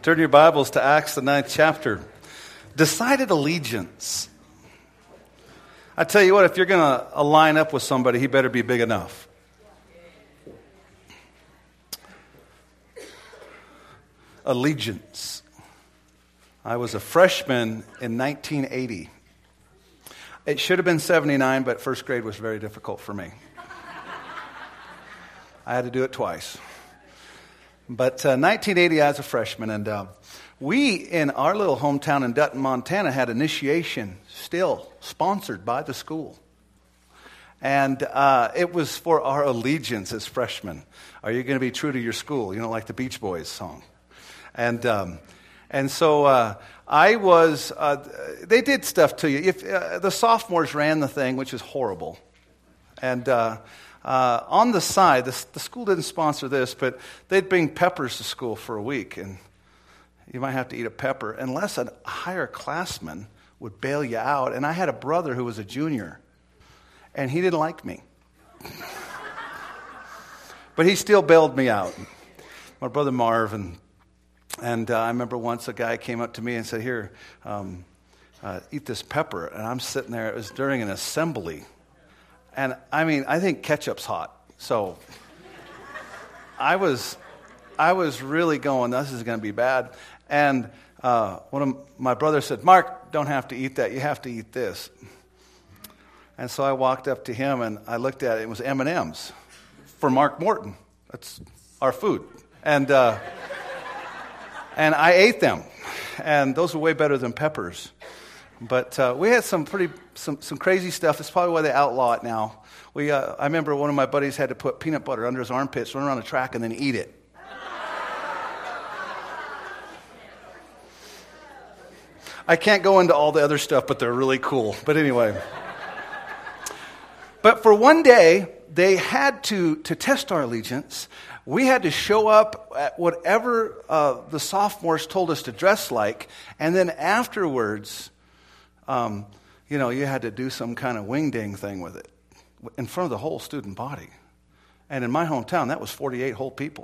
Turn your Bibles to Acts, the 9th chapter. Decided allegiance. I tell you what, if you're going to line up with somebody, he better be big enough. Allegiance. I was a freshman in 1980. It should have been 79, but first grade was very difficult for me. I had to do it twice. But 1980, I was a freshman, and we, in our little hometown in Dutton, Montana, had initiation still sponsored by the school. And it was for our allegiance as freshmen. Are you going to be true to your school? You know, like the Beach Boys song. And so I was, they did stuff to you. If the sophomores ran the thing, which is horrible. And on the side, the school didn't sponsor this, but they'd bring peppers to school for a week, and you might have to eat a pepper, unless a higher classman would bail you out. And I had a brother who was a junior, and he didn't like me. But he still bailed me out. My brother Marv, and I remember once a guy came up to me and said, "Here, eat this pepper." And I'm sitting there, it was during an assembly. And I mean, I think ketchup's hot. So I was really going, this is going to be bad. And one of my brothers said, "Mark, don't have to eat that. You have to eat this." And so I walked up to him and I looked at it. It was M&M's for Mark Morton. That's our food. And I ate them. And those were way better than peppers. But we had some crazy stuff. That's probably why they outlaw it now. I remember one of my buddies had to put peanut butter under his armpits, run around the track, and then eat it. I can't go into all the other stuff, but they're really cool. But anyway. But for one day, they had to test our allegiance. We had to show up at whatever the sophomores told us to dress like, and then afterwards, you had to do some kind of wing-ding thing with it in front of the whole student body. And in my hometown, that was 48 whole people.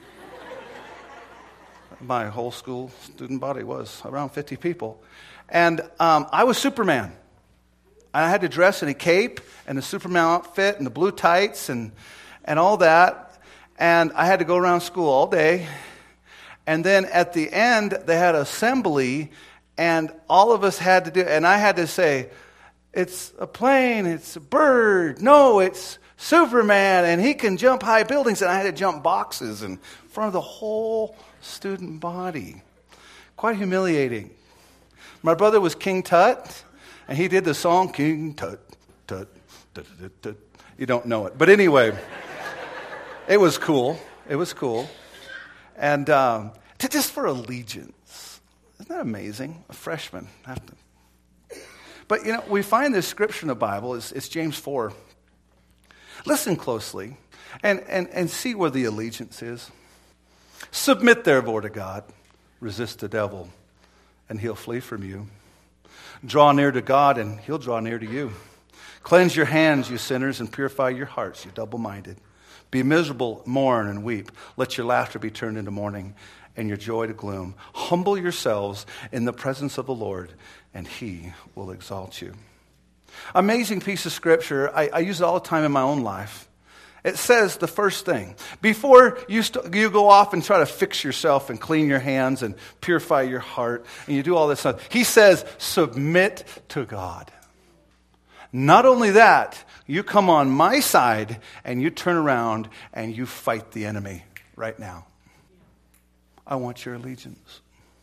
My whole school student body was around 50 people. And I was Superman. I had to dress in a cape and a Superman outfit and the blue tights and all that. And I had to go around school all day. And then at the end, they had assembly. And all of us had to do, and I had to say, "It's a plane, it's a bird, no, it's Superman, and he can jump high buildings." And I had to jump boxes in front of the whole student body. Quite humiliating. My brother was King Tut, and he did the song, "King Tut, Tut, Tut, Tut, Tut." You don't know it. But anyway, it was cool. It was cool. And just for allegiance. Isn't that amazing? A freshman. But, we find this scripture in the Bible. It's James 4. Listen closely and see where the allegiance is. "Submit therefore to God. Resist the devil, and he'll flee from you. Draw near to God, and he'll draw near to you. Cleanse your hands, you sinners, and purify your hearts, you double-minded. Be miserable, mourn, and weep. Let your laughter be turned into mourning, and your joy to gloom. Humble yourselves in the presence of the Lord, and he will exalt you." Amazing piece of scripture. I use it all the time in my own life. It says the first thing. Before you go off and try to fix yourself and clean your hands and purify your heart, and you do all this stuff, he says, submit to God. Not only that, you come on my side and you turn around and you fight the enemy right now. I want your allegiance.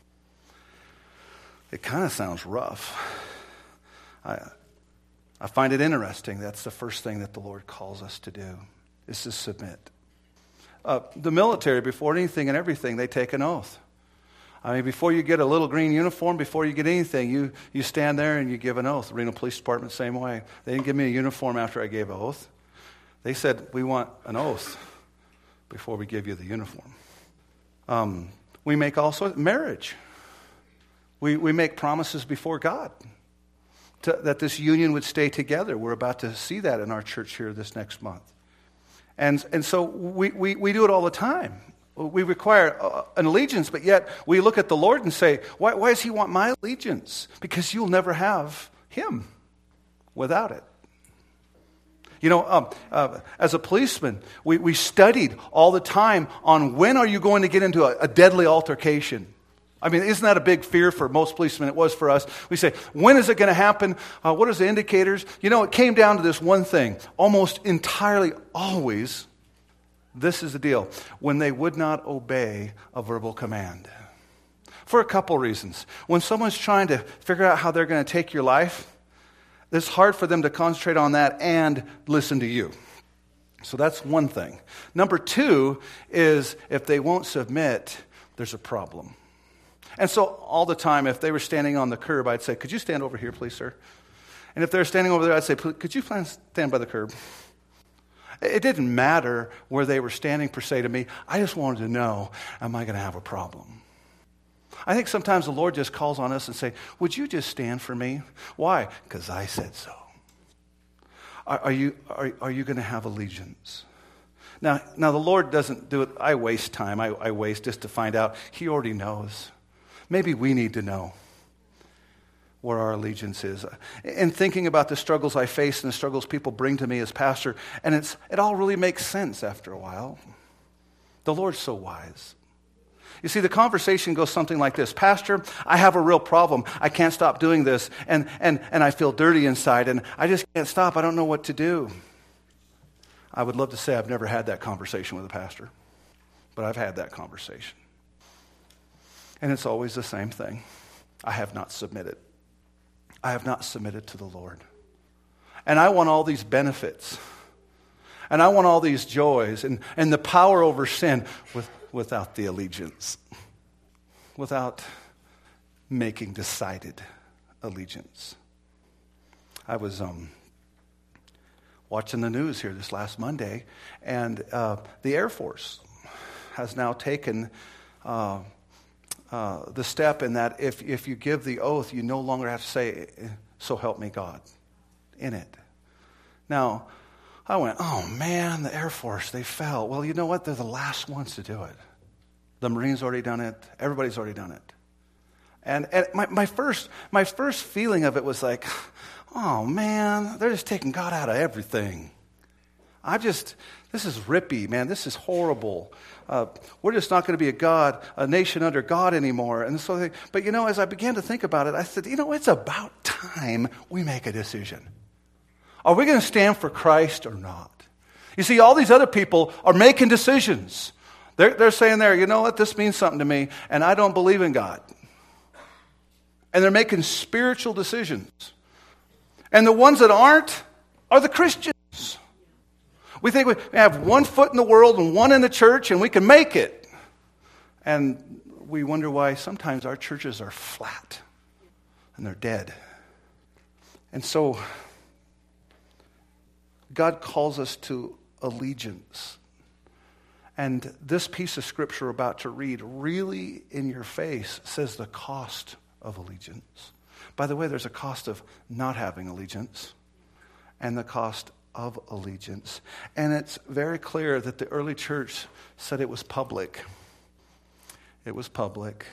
It kind of sounds rough. I find it interesting. That's the first thing that the Lord calls us to do, is to submit. The military, before anything and everything, they take an oath. I mean, before you get a little green uniform, before you get anything, you stand there and you give an oath. The Reno Police Department, same way. They didn't give me a uniform after I gave an oath. They said, "We want an oath before we give you the uniform." We make all sorts of marriage. We make promises before God that this union would stay together. We're about to see that in our church here this next month. And so we do it all the time. We require an allegiance, but yet we look at the Lord and say, why does he want my allegiance? Because you'll never have him without it. You know, as a policeman, we studied all the time on when are you going to get into a deadly altercation. I mean, isn't that a big fear for most policemen? It was for us. We say, when is it going to happen? What are the indicators? You know, it came down to this one thing. Almost entirely, always, this is the deal. When they would not obey a verbal command. For a couple reasons. When someone's trying to figure out how they're going to take your life, it's hard for them to concentrate on that and listen to you. So that's one thing. Number two is if they won't submit, there's a problem. And so all the time, if they were standing on the curb, I'd say, could you stand over here, please, sir? And if they're standing over there, I'd say, could you stand by the curb? It didn't matter where they were standing, per se, to me. I just wanted to know, am I going to have a problem? I think sometimes the Lord just calls on us and say, would you just stand for me? Why? Because I said so. Are you going to have allegiance? Now the Lord doesn't do it. I waste time. I waste just to find out. He already knows. Maybe we need to know where our allegiance is. In thinking about the struggles I face and the struggles people bring to me as pastor, and it all really makes sense after a while. The Lord's so wise. You see, the conversation goes something like this. Pastor, I have a real problem. I can't stop doing this, and I feel dirty inside, and I just can't stop. I don't know what to do. I would love to say I've never had that conversation with a pastor, but I've had that conversation. And it's always the same thing. I have not submitted. I have not submitted to the Lord. And I want all these benefits. And I want all these joys and the power over sin without the allegiance. Without making decided allegiance. I was watching the news here this last Monday, and the Air Force has now taken the step in that if you give the oath, you no longer have to say, so help me God, in it. Now, I went, oh man, the Air Force, they fell. Well, you know what? They're the last ones to do it. The Marines already done it. Everybody's already done it. And my first feeling of it was like, oh man, they're just taking God out of everything. This is rippy, man. This is horrible. We're just not going to be a nation under God anymore. And so, but you know, as I began to think about it, I said, you know, it's about time we make a decision. Are we going to stand for Christ or not? You see, all these other people are making decisions. They're saying there, you know what, this means something to me, and I don't believe in God. And they're making spiritual decisions. And the ones that aren't are the Christians. We think we have one foot in the world and one in the church, and we can make it. And we wonder why sometimes our churches are flat and they're dead. And so God calls us to allegiance. And this piece of scripture we're about to read really in your face says the cost of allegiance. By the way, there's a cost of not having allegiance and the cost of allegiance. And it's very clear that the early church said it was public. It was public.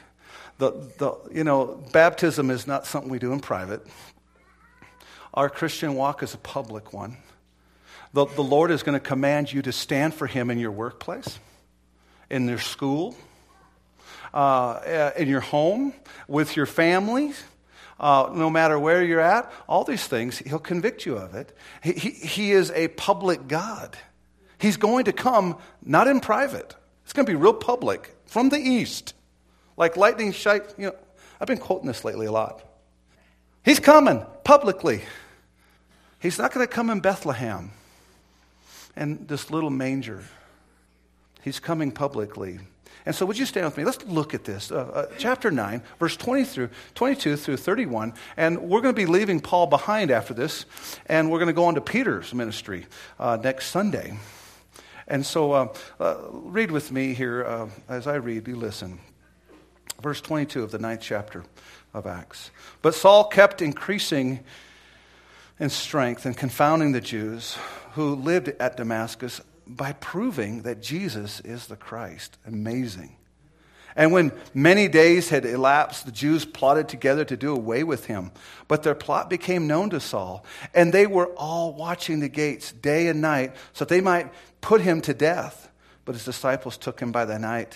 Baptism is not something we do in private. Our Christian walk is a public one. The Lord is going to command you to stand for Him in your workplace, in your school, in your home, with your family, no matter where you're at. All these things, He'll convict you of it. He is a public God. He's going to come, not in private. It's going to be real public, from the east. Like lightning strike, I've been quoting this lately a lot. He's coming publicly. He's not going to come in Bethlehem and this little manger. He's coming publicly. And so would you stand with me? Let's look at this. Chapter 9, verse 22 through 31. And we're going to be leaving Paul behind after this. And we're going to go on to Peter's ministry next Sunday. And so read with me here. As I read, you listen. Verse 22 of the 9th chapter of Acts. But Saul kept increasing in strength and confounding the Jews who lived at Damascus. by proving that Jesus is the Christ. Amazing. And when many days had elapsed, the Jews plotted together to do away with him. But their plot became known to Saul, and they were all watching the gates day and night so that they might put him to death. But his disciples took him by night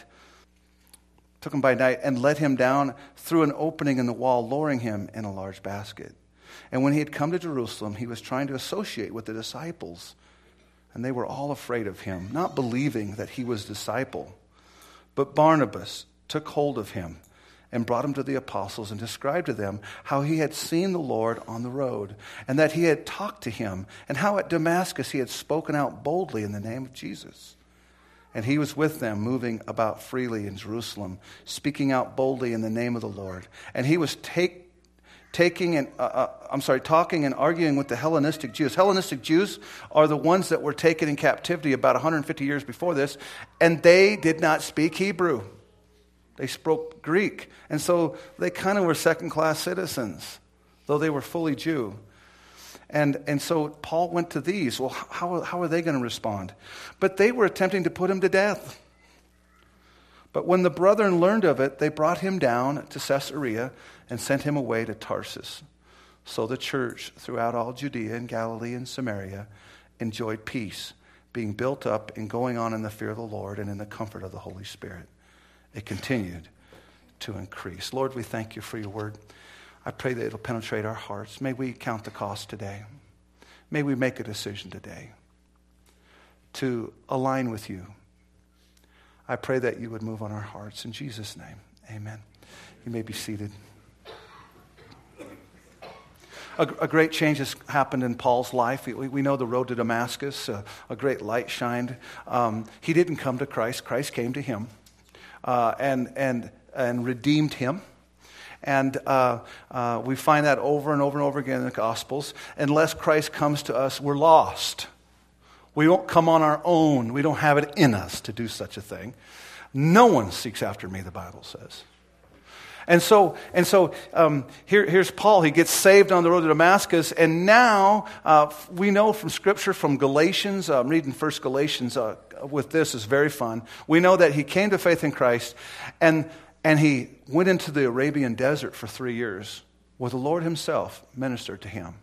and let him down through an opening in the wall, lowering him in a large basket. And when he had come to Jerusalem, he was trying to associate with the disciples. And they were all afraid of him, not believing that he was disciple. But Barnabas took hold of him and brought him to the apostles and described to them how he had seen the Lord on the road and that he had talked to him and how at Damascus he had spoken out boldly in the name of Jesus. And he was with them, moving about freely in Jerusalem, speaking out boldly in the name of the Lord. And he was talking and arguing with the Hellenistic Jews. Hellenistic Jews are the ones that were taken in captivity about 150 years before this, and they did not speak Hebrew. They spoke Greek. And so they kind of were second-class citizens, though they were fully Jew. And so Paul went to these. Well, how are they going to respond? But they were attempting to put him to death. But when the brethren learned of it, they brought him down to Caesarea and sent him away to Tarsus. So the church throughout all Judea and Galilee and Samaria enjoyed peace, being built up and going on in the fear of the Lord and in the comfort of the Holy Spirit. It continued to increase. Lord, we thank you for your word. I pray that it'll penetrate our hearts. May we count the cost today. May we make a decision today to align with you. I pray that you would move on our hearts. In Jesus' name, amen. You may be seated. A great change has happened in Paul's life. We know the road to Damascus. A great light shined. He didn't come to Christ. Christ came to him and redeemed him. And we find that over and over and over again in the Gospels. Unless Christ comes to us, we're lost. We won't come on our own. We don't have it in us to do such a thing. No one seeks after me, the Bible says. And so here's Paul. He gets saved on the road to Damascus, and now we know from Scripture, from Galatians. I'm reading First Galatians with this. It's very fun. We know that he came to faith in Christ, and he went into the Arabian desert for 3 years, where the Lord himself ministered to him.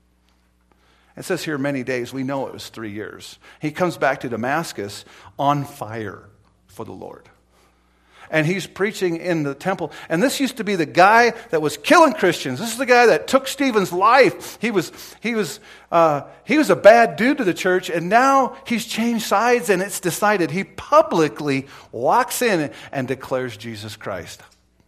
It says here many days. We know it was 3 years. He comes back to Damascus on fire for the Lord. And he's preaching in the temple. And this used to be the guy that was killing Christians. This is the guy that took Stephen's life. He was a bad dude to the church, and now he's changed sides, and it's decided he publicly walks in and declares Jesus Christ.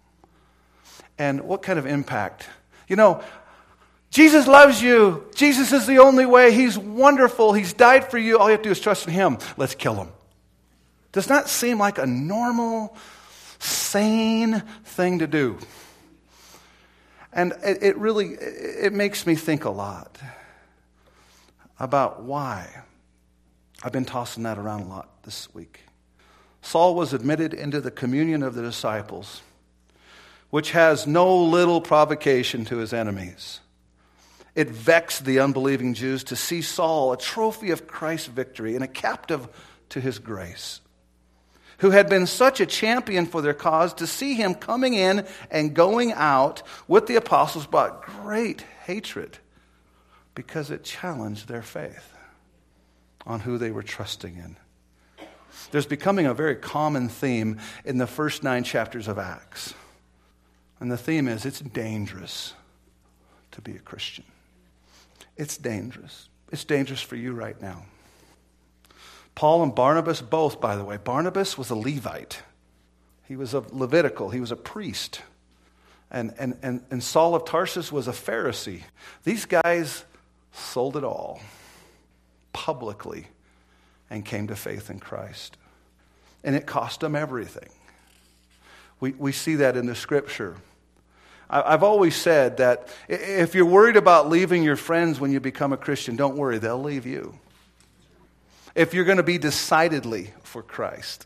And what kind of impact? You know, Jesus loves you. Jesus is the only way. He's wonderful. He's died for you. All you have to do is trust in him. Let's kill him. Does not seem like a normal, sane thing to do. And it really makes me think a lot about why. I've been tossing that around a lot this week. Saul was admitted into the communion of the disciples, which has no little provocation to his enemies. It vexed the unbelieving Jews to see Saul, a trophy of Christ's victory and a captive to his grace, who had been such a champion for their cause, to see him coming in and going out with the apostles brought great hatred because it challenged their faith on who they were trusting in. There's becoming a very common theme in the first 9 chapters of Acts. And the theme is, it's dangerous to be a Christian. It's dangerous. It's dangerous for you right now. Paul and Barnabas both, by the way. Barnabas was a Levite. He was a Levitical. He was a priest. And Saul of Tarsus was a Pharisee. These guys sold it all publicly and came to faith in Christ. And it cost them everything. We see that in the Scripture. I've always said that if you're worried about leaving your friends when you become a Christian, don't worry, they'll leave you. If you're going to be decidedly for Christ,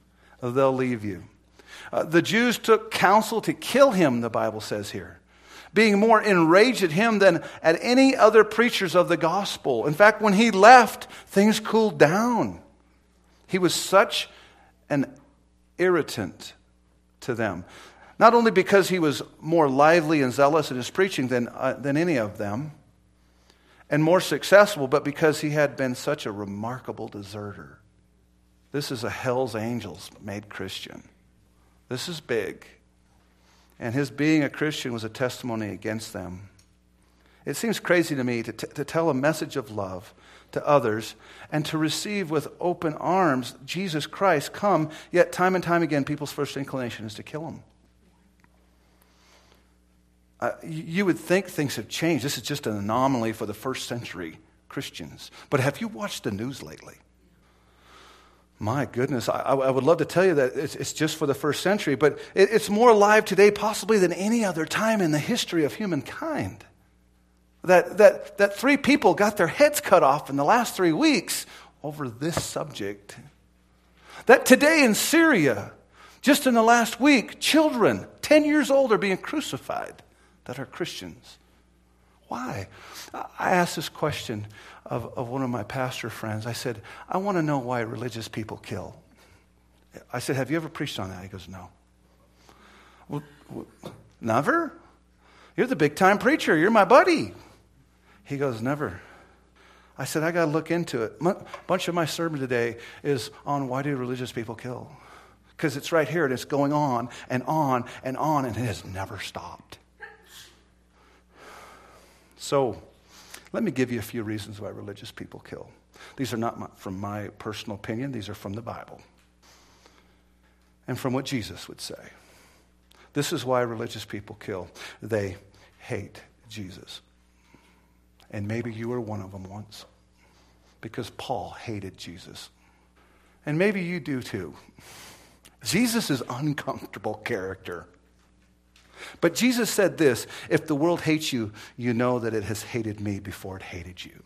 they'll leave you. The Jews took counsel to kill him, the Bible says here. being more enraged at him than at any other preachers of the gospel. In fact, when he left, things cooled down. He was such an irritant to them. Not only because he was more lively and zealous in his preaching than any of them, and more successful, but because he had been such a remarkable deserter. This is a Hell's Angels made Christian. This is big. And his being a Christian was a testimony against them. It seems crazy to me to tell a message of love to others and to receive with open arms Jesus Christ come, yet time and time again people's first inclination is to kill him. You would think things have changed. This is just an anomaly for the first century Christians. But have you watched the news lately? My goodness, I would love to tell you that it's just for the first century, but it's more alive today possibly than any other time in the history of humankind. That 3 people got their heads cut off in the last 3 weeks over this subject. That today in Syria, just in the last week, children 10 years old are being crucified that are Christians. Why? I asked this question of one of my pastor friends. I said, I want to know why religious people kill. I said, have you ever preached on that? He goes, no. Well, never? You're the big time preacher. You're my buddy. He goes, never. I said, I got to look into it. A bunch of my sermon today is on why do religious people kill? Because it's right here and it's going on and on and on and it has never stopped. So, let me give you a few reasons why religious people kill. These are not from my personal opinion. These are from the Bible. And from what Jesus would say. This is why religious people kill. They hate Jesus. And maybe you were one of them once. Because Paul hated Jesus. And maybe you do too. Jesus is uncomfortable character. But Jesus said this, if the world hates you, you know that it has hated me before it hated you.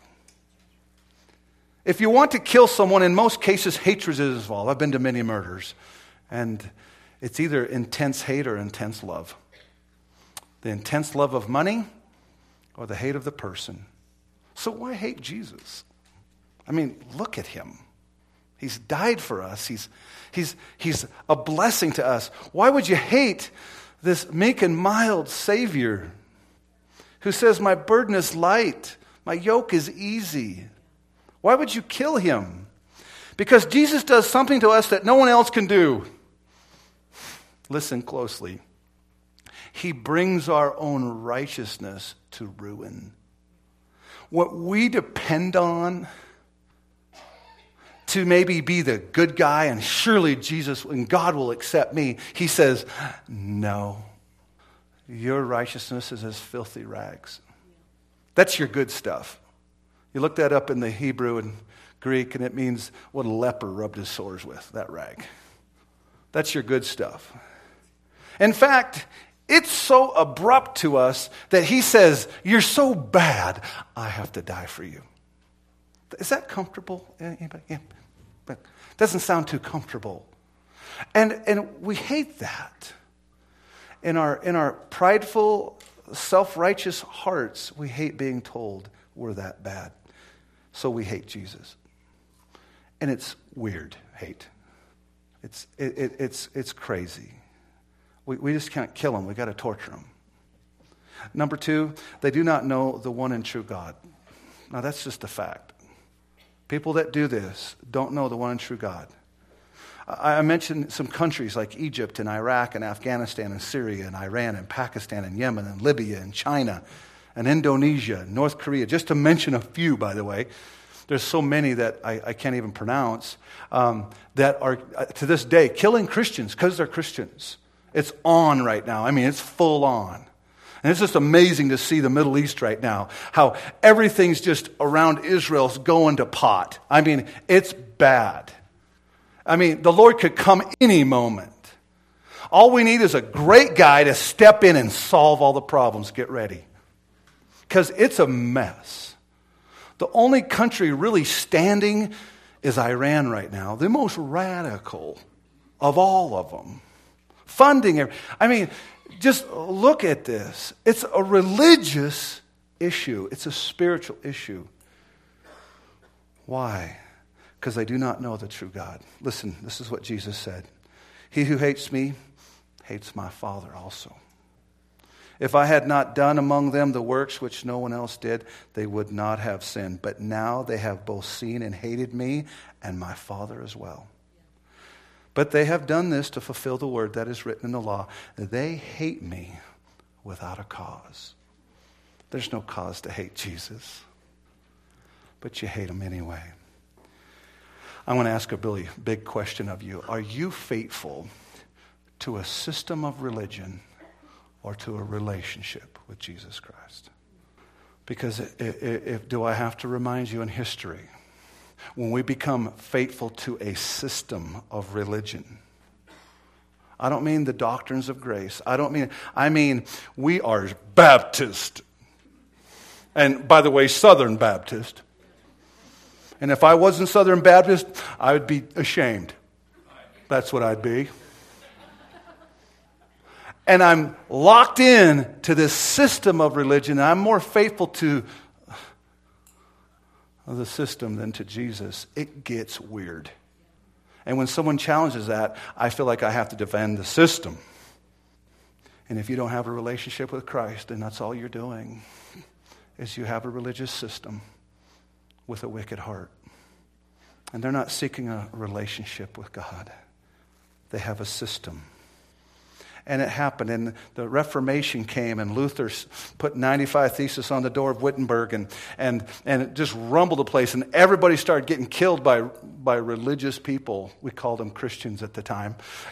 If you want to kill someone, in most cases, hatred is involved. I've been to many murders. And it's either intense hate or intense love. The intense love of money or the hate of the person. So why hate Jesus? I mean, look at him. He's died for us. He's a blessing to us. Why would you hate this meek and mild Savior who says, my burden is light, my yoke is easy? Why would you kill him? Because Jesus does something to us that no one else can do. Listen closely. He brings our own righteousness to ruin. What we depend on to maybe be the good guy and surely Jesus and God will accept me, he says, no, your righteousness is as filthy rags. That's your good stuff. You look that up in the Hebrew and Greek and it means what a leper rubbed his sores with, that rag. That's your good stuff. In fact, it's so abrupt to us that he says, you're so bad, I have to die for you. Is that comfortable? Anybody? Yeah. But doesn't sound too comfortable. And we hate that. In our prideful, self-righteous hearts, we hate being told we're that bad. So we hate Jesus. And it's weird hate. It's crazy. We just can't kill them. We got to torture them. Number 2, they do not know the one and true God. Now that's just a fact. People that do this don't know the one and true God. I mentioned some countries like Egypt and Iraq and Afghanistan and Syria and Iran and Pakistan and Yemen and Libya and China and Indonesia and North Korea, just to mention a few, by the way. There's so many that I can't even pronounce that are, to this day, killing Christians because they're Christians. It's on right now. I mean, it's full on. And it's just amazing to see the Middle East right now, how everything's just around Israel's going to pot. I mean, it's bad. I mean, the Lord could come any moment. All we need is a great guy to step in and solve all the problems. Get ready. Because it's a mess. The only country really standing is Iran right now, the most radical of all of them. funding. I mean, just look at this. It's a religious issue. It's a spiritual issue. Why? Because they do not know the true God. Listen, this is what Jesus said. He who hates me hates my Father also. If I had not done among them the works which no one else did, they would not have sinned. But now they have both seen and hated me and my Father as well. But they have done this to fulfill the word that is written in the law. They hate me without a cause. There's no cause to hate Jesus, but you hate him anyway. I want to ask a really big question of you. Are you faithful to a system of religion or to a relationship with Jesus Christ? Because do I have to remind you in history, when we become faithful to a system of religion, I don't mean the doctrines of grace. I mean we are Baptist. And by the way, Southern Baptist. And if I wasn't Southern Baptist, I would be ashamed. That's what I'd be. And I'm locked in to this system of religion. And I'm more faithful to the system than to Jesus. It gets weird. And when someone challenges that, I feel like I have to defend the system. And if you don't have a relationship with Christ, then that's all you're doing, is you have a religious system with a wicked heart. And they're not seeking a relationship with God. They have a system. And it happened, and the Reformation came, and Luther put 95 Theses on the door of Wittenberg, and it just rumbled the place, and everybody started getting killed by religious people. We called them Christians at the time.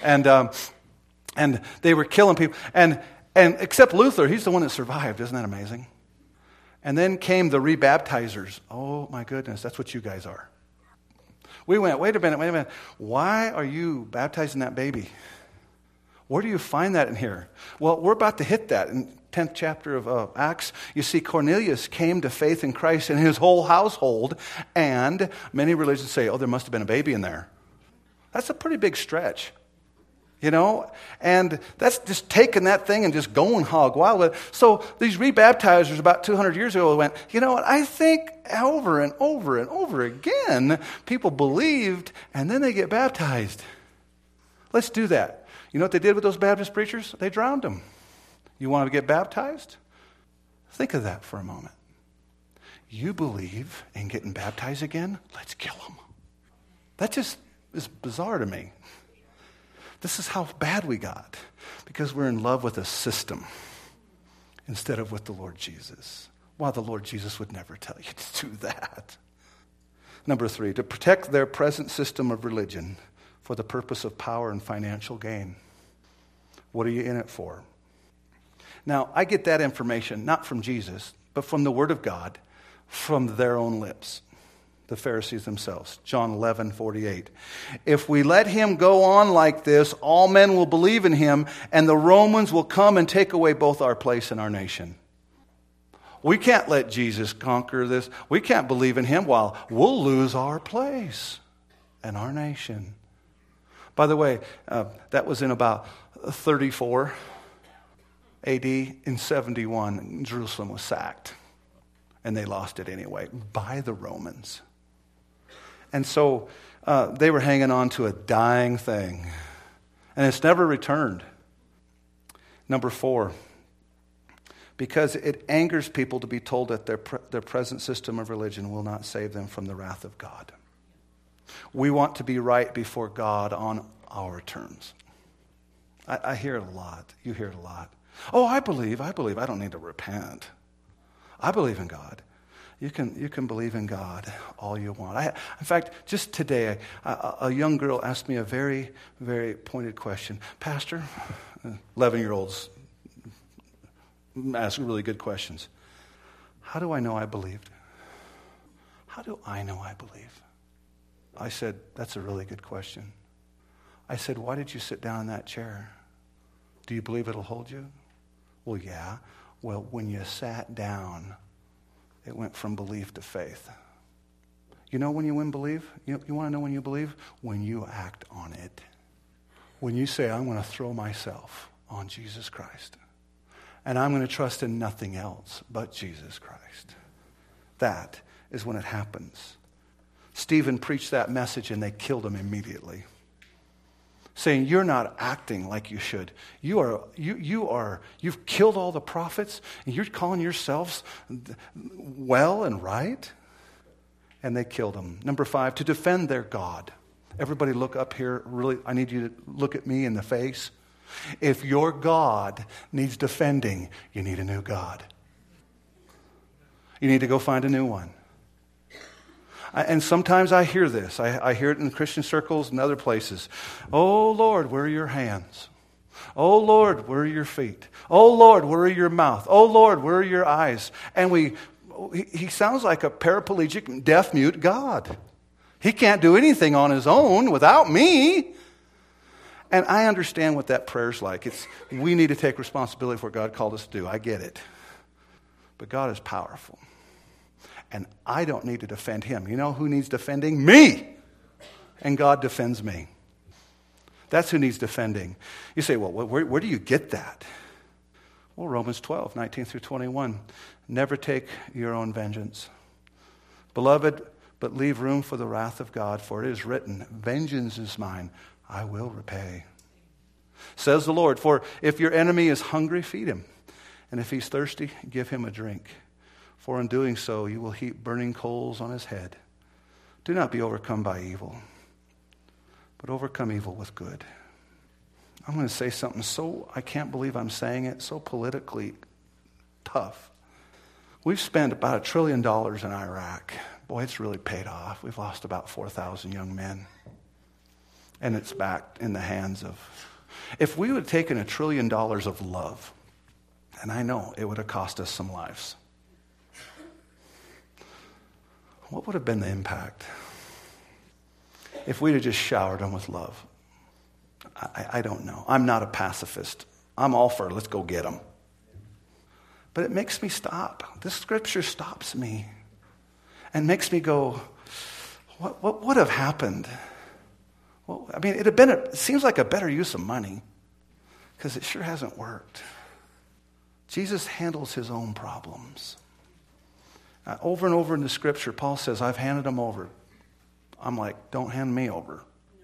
And they were killing people. And except Luther, he's the one that survived. Isn't that amazing? And then came the rebaptizers. Oh, my goodness, that's what you guys are. We went, wait a minute. Why are you baptizing that baby? Where do you find that in here? Well, we're about to hit that. In 10th chapter of Acts, you see Cornelius came to faith in Christ and his whole household, and many religions say, oh, there must have been a baby in there. That's a pretty big stretch. You know, and that's just taking that thing and just going hog wild with it. So these rebaptizers about 200 years ago went, you know what, I think over and over and over again, people believed and then they get baptized. Let's do that. You know what they did with those Baptist preachers? They drowned them. You want to get baptized? Think of that for a moment. You believe in getting baptized again? Let's kill them. That just is bizarre to me. This is how bad we got, because we're in love with a system instead of with the Lord Jesus. Well, the Lord Jesus would never tell you to do that. Number 3, to protect their present system of religion for the purpose of power and financial gain. What are you in it for? Now, I get that information not from Jesus, but from the Word of God, from their own lips. The Pharisees themselves. John 11:48. If we let him go on like this, all men will believe in him, and the Romans will come and take away both our place and our nation. We can't let Jesus conquer this. We can't believe in him while we'll lose our place and our nation. By the way, that was in about 34 AD. In 71, Jerusalem was sacked. And they lost it anyway by the Romans. And so they were hanging on to a dying thing. And it's never returned. Number 4, because it angers people to be told that their present system of religion will not save them from the wrath of God. We want to be right before God on our terms. I hear it a lot. You hear it a lot. Oh, I believe. I don't need to repent. I believe in God. You can believe in God all you want. In fact, just today, a young girl asked me a very, very pointed question. Pastor, 11-year-olds ask really good questions. How do I know I believed? How do I know I believe? I said, that's a really good question. I said, why did you sit down in that chair? Do you believe it'll hold you? Well, yeah. Well, when you sat down, it went from belief to faith. You know when you believe? You want to know when you believe? When you act on it. when you say, I'm going to throw myself on Jesus Christ, and I'm going to trust in nothing else but Jesus Christ, that is when it happens. Stephen preached that message and they killed him immediately, saying, you're not acting like you should. You've killed all the prophets and you're calling yourselves well and right? And they killed him. Number 5, to defend their God. Everybody look up here. Really, I need you to look at me in the face. If your God needs defending, you need a new God. You need to go find a new one. And sometimes I hear this. I hear it in Christian circles and other places. Oh, Lord, where are your hands? Oh, Lord, where are your feet? Oh, Lord, where are your mouth? Oh, Lord, where are your eyes? And he sounds like a paraplegic, deaf-mute God. He can't do anything on his own without me. And I understand what that prayer's like. We need to take responsibility for what God called us to do. I get it. But God is powerful. And I don't need to defend him. You know who needs defending? Me! And God defends me. That's who needs defending. You say, well, where do you get that? Well, Romans 12, 19 through 21. Never take your own vengeance. Beloved, but leave room for the wrath of God, for it is written, vengeance is mine, I will repay. Says the Lord, for if your enemy is hungry, feed him. And if he's thirsty, give him a drink. For in doing so, you will heap burning coals on his head. Do not be overcome by evil, but overcome evil with good. I'm going to say something I can't believe I'm saying it, so politically tough. We've spent about $1 trillion in Iraq. Boy, it's really paid off. We've lost about 4,000 young men. And it's back in the hands of... If we would have taken $1 trillion of love, and I know it would have cost us some lives, what would have been the impact if we'd have just showered them with love? I don't know. I'm not a pacifist. I'm all for let's go get them. But it makes me stop. This scripture stops me and makes me go, what would have happened? Well, I mean, it seems like a better use of money because it sure hasn't worked. Jesus handles his own problems. Over and over in the scripture, Paul says, I've handed them over. I'm like, don't hand me over.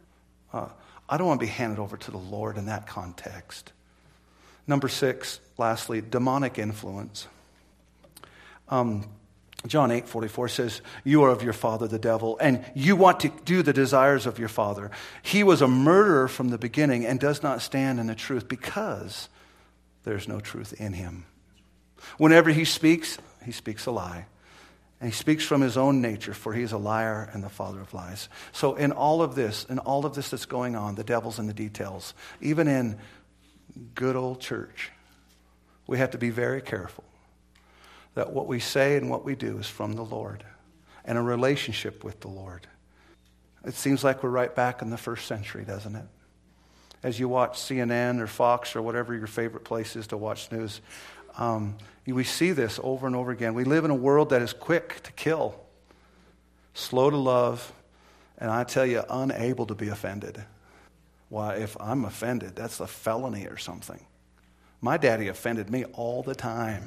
I don't want to be handed over to the Lord in that context. Number 6, lastly, demonic influence. John 8:44 says, you are of your father, the devil, and you want to do the desires of your father. He was a murderer from the beginning and does not stand in the truth because there's no truth in him. Whenever he speaks a lie. And he speaks from his own nature, for he is a liar and the father of lies. So in all of this that's going on, the devil's in the details. Even in good old church, we have to be very careful that what we say and what we do is from the Lord and a relationship with the Lord. It seems like we're right back in the first century, doesn't it? As you watch CNN or Fox or whatever your favorite place is to watch news, we see this over and over again. We live in a world that is quick to kill, slow to love, and I tell you, unable to be offended. Why, if I'm offended, that's a felony or something. My daddy offended me all the time.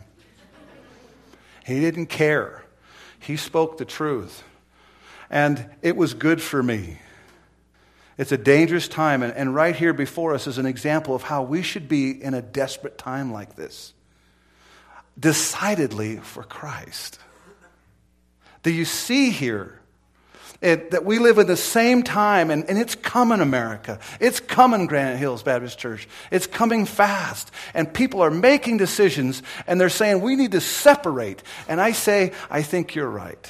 He didn't care. He spoke the truth. And it was good for me. It's a dangerous time. And right here before us is an example of how we should be in a desperate time like this. Decidedly for Christ. Do you see here that we live in the same time, and it's coming, America. It's coming, Granite Hills Baptist Church. It's coming fast. And people are making decisions, and they're saying we need to separate. And I say, I think you're right.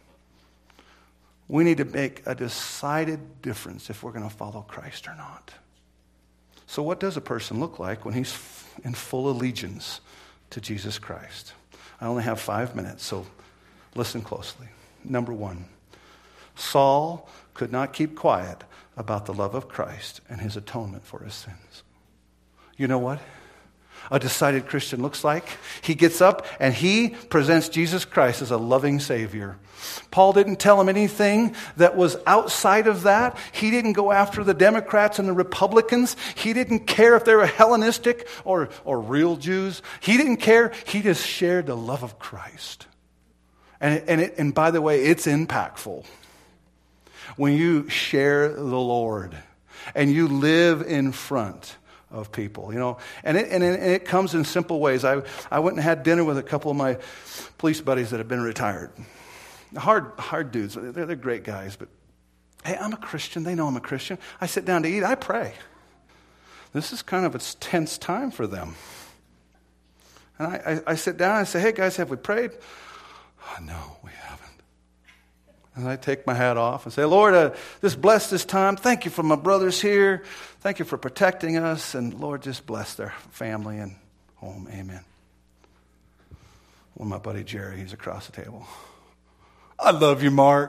We need to make a decided difference if we're going to follow Christ or not. So what does a person look like when he's in full allegiance to Jesus Christ? I only have 5 minutes, so listen closely. Number 1, Saul could not keep quiet about the love of Christ and his atonement for his sins. You know what? a decided Christian looks like. He gets up and he presents Jesus Christ as a loving Savior. Paul didn't tell him anything that was outside of that. He didn't go after the Democrats and the Republicans. He didn't care if they were Hellenistic or real Jews. He didn't care. He just shared the love of Christ. And by the way, it's impactful. When you share the Lord and you live in front of people, and it comes in simple ways. I went and had dinner with a couple of my police buddies that have been retired. Hard dudes. They're great guys, but hey, I'm a Christian. They know I'm a Christian. I sit down to eat. I pray. This is kind of a tense time for them. And I sit down and I say, hey guys, have we prayed? Oh, no, we haven't. And I take my hat off and say, Lord, just bless this time. Thank you for my brothers here. Thank you for protecting us. And Lord, just bless their family and home. Amen. Well, my buddy Jerry, he's across the table. I love you, Mark.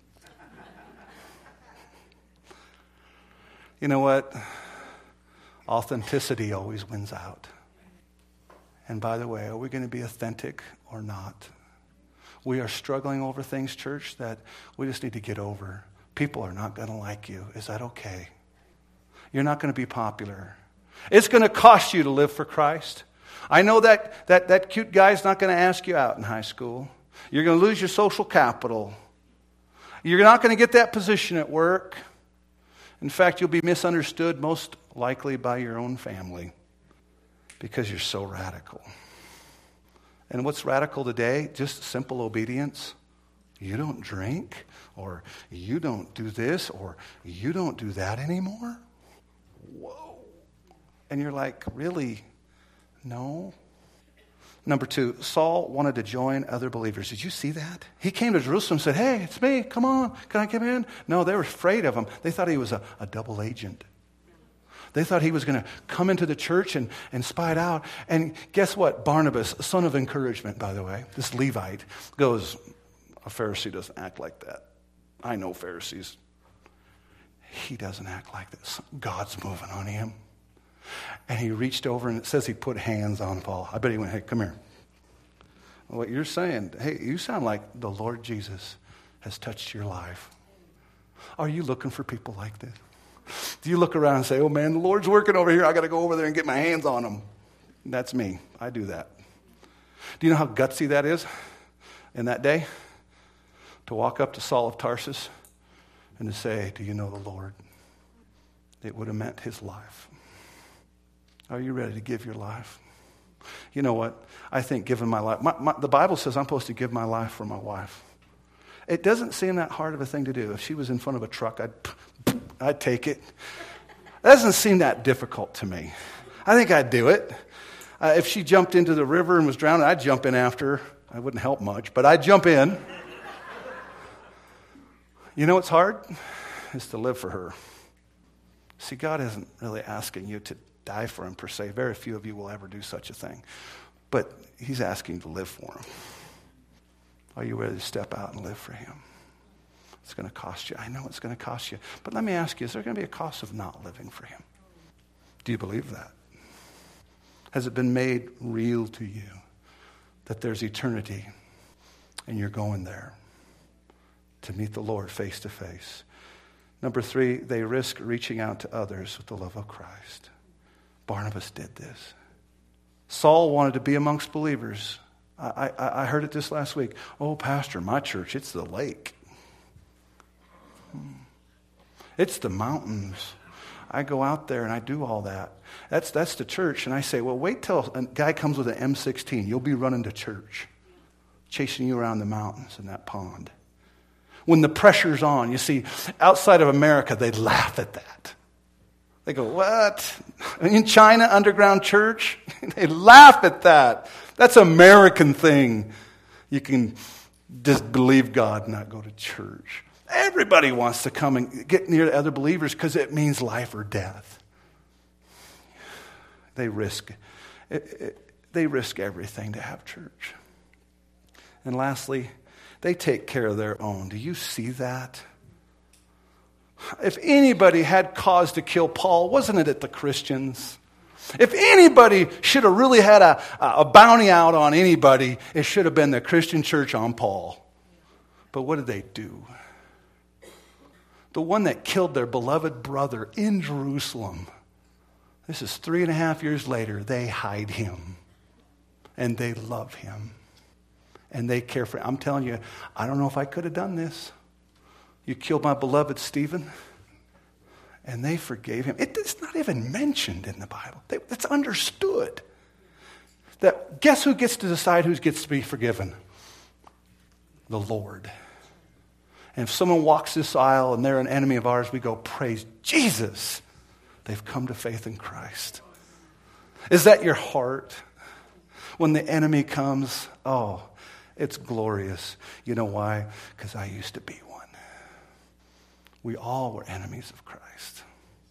You know what? Authenticity always wins out. And by the way, are we going to be authentic or not? We are struggling over things, church, that we just need to get over. People are not going to like you. Is that okay? You're not going to be popular. It's going to cost you to live for Christ. I know that cute guy's not going to ask you out in high school. You're going to lose your social capital. You're not going to get that position at work. In fact, you'll be misunderstood most likely by your own family because you're so radical. And what's radical today? Just simple obedience. You don't drink, or you don't do this, or you don't do that anymore? Whoa. And you're like, really? No? Number 2, Saul wanted to join other believers. Did you see that? He came to Jerusalem and said, hey, it's me. Come on. Can I come in? No, they were afraid of him. They thought he was a double agent. They thought he was going to come into the church and spy it out. And guess what? Barnabas, son of encouragement, by the way, this Levite, goes, a Pharisee doesn't act like that. I know Pharisees. He doesn't act like this. God's moving on him. And he reached over, and it says he put hands on Paul. I bet he went, hey, come here. What you're saying, hey, you sound like the Lord Jesus has touched your life. Are you looking for people like this? Do you look around and say, oh man, the Lord's working over here. I got to go over there and get my hands on him. That's me. I do that. Do you know how gutsy that is in that day? To walk up to Saul of Tarsus and to say, do you know the Lord? It would have meant his life. Are you ready to give your life? You know what? I think giving my life, the Bible says I'm supposed to give my life for my wife. It doesn't seem that hard of a thing to do. If she was in front of a truck, I'd take it. It doesn't seem that difficult to me. I think I'd do it. If she jumped into the river and was drowning, I'd jump in after her. I wouldn't help much, but I'd jump in. You know what's hard? Is to live for her. See, God isn't really asking you to die for him per se. Very few of you will ever do such a thing. But he's asking you to live for him. Are you ready to step out and live for him? It's going to cost you. I know it's going to cost you. But let me ask you, is there going to be a cost of not living for him? Do you believe that? Has it been made real to you that there's eternity and you're going there to meet the Lord face to face? Number 3, they risk reaching out to others with the love of Christ. Barnabas did this. Saul wanted to be amongst believers. I heard it this last week. Oh, pastor, my church, it's the lake. It's the mountains. I go out there and I do all that. That's the church. And I say, well, wait till a guy comes with an M16. You'll be running to church, chasing you around the mountains in that pond. When the pressure's on, you see, outside of America, they laugh at that. They go, what? In China, underground church? They laugh at that. That's an American thing. You can just believe God and not go to church. Everybody wants to come and get near to other believers because it means life or death. They risk everything to have church. And lastly, they take care of their own. Do you see that? If anybody had cause to kill Paul, wasn't it the Christians? If anybody should have really had a bounty out on anybody, it should have been the Christian church on Paul. But what did they do? The one that killed their beloved brother in Jerusalem. This is 3.5 years later. They hide him. And they love him. And they care for him. I'm telling you, I don't know if I could have done this. You killed my beloved Stephen. And they forgave him. It's not even mentioned in the Bible. It's understood. That guess who gets to decide who gets to be forgiven? The Lord. And if someone walks this aisle and they're an enemy of ours, we go, praise Jesus. They've come to faith in Christ. Is that your heart? When the enemy comes, oh, it's glorious. You know why? Because I used to be one. We all were enemies of Christ.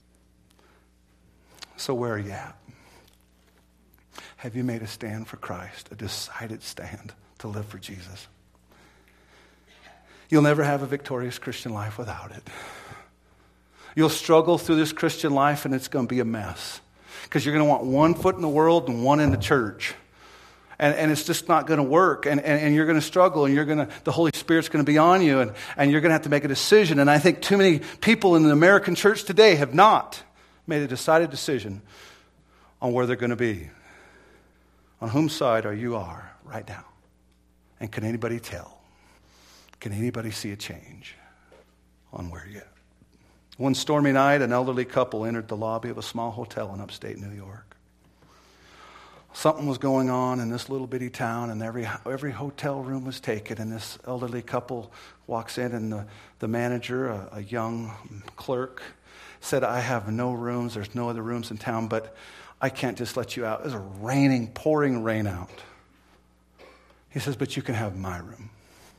So where are you at? Have you made a stand for Christ, a decided stand to live for Jesus? You'll never have a victorious Christian life without it. You'll struggle through this Christian life and it's going to be a mess. Because you're going to want one foot in the world and one in the church. And it's just not going to work. And you're going to struggle and the Holy Spirit's going to be on you and you're going to have to make a decision. And I think too many people in the American church today have not made a decided decision on where they're going to be. On whose side are you right now? And can anybody tell? Can anybody see a change on where you're at? One stormy night, an elderly couple entered the lobby of a small hotel in upstate New York. Something was going on in this little bitty town, and every hotel room was taken. And this elderly couple walks in, and the manager, a young clerk, said, I have no rooms. There's no other rooms in town, but I can't just let you out. It was pouring rain out. He says, but you can have my room.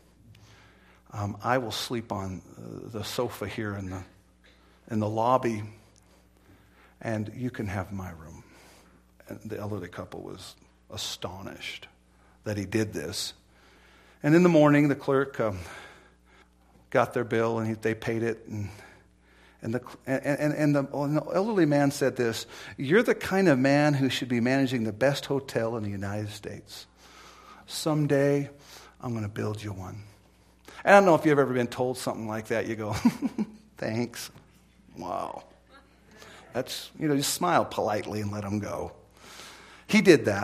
I will sleep on the sofa here in the lobby, and you can have my room. And the elderly couple was astonished that he did this. And in the morning, the clerk got their bill, and they paid it. And the elderly man said this, you're the kind of man who should be managing the best hotel in the United States. Someday, I'm going to build you one. And I don't know if you've ever been told something like that. You go, thanks. Wow. That's, just smile politely and let him go. He did that.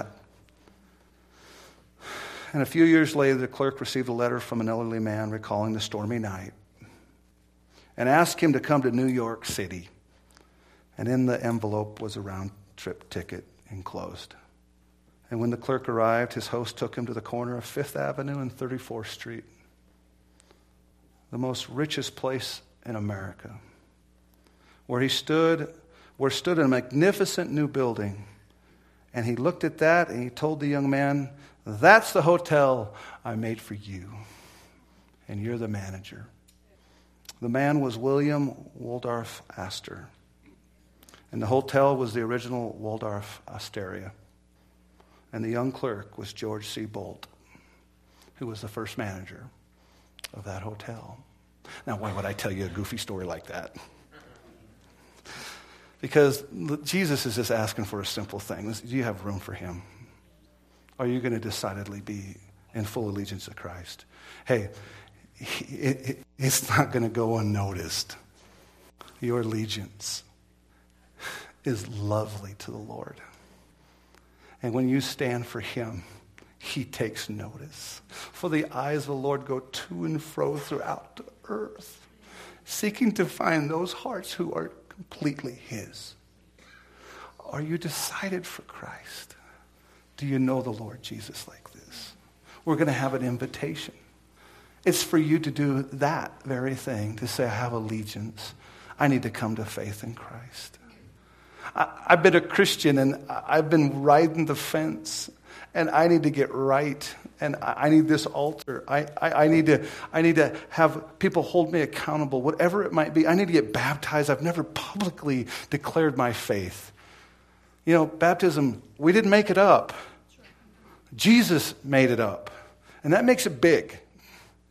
And a few years later, the clerk received a letter from an elderly man recalling the stormy night and asked him to come to New York City. And in the envelope was a round-trip ticket enclosed. And when the clerk arrived, his host took him to the corner of 5th Avenue and 34th Street. The most richest place in America, where stood a magnificent new building. And he looked at that and he told the young man, that's the hotel I made for you. And you're the manager. The man was William Waldorf Astor. And the hotel was the original Waldorf Astoria. And the young clerk was George C. Bolt, who was the first manager of that hotel. Now, why would I tell you a goofy story like that? Because Jesus is just asking for a simple thing. Do you have room for him? Are you going to decidedly be in full allegiance to Christ? Hey, it's not going to go unnoticed. Your allegiance is lovely to the Lord. And when you stand for him, he takes notice. For the eyes of the Lord go to and fro throughout the earth, seeking to find those hearts who are completely his. Are you decided for Christ? Do you know the Lord Jesus like this? We're going to have an invitation. It's for you to do that very thing, to say, I have allegiance. I need to come to faith in Christ. I've been a Christian and I've been riding the fence, and I need to get right, and I need this altar. I need to have people hold me accountable, whatever it might be. I need to get baptized. I've never publicly declared my faith. Baptism, we didn't make it up. Jesus made it up, and that makes it big.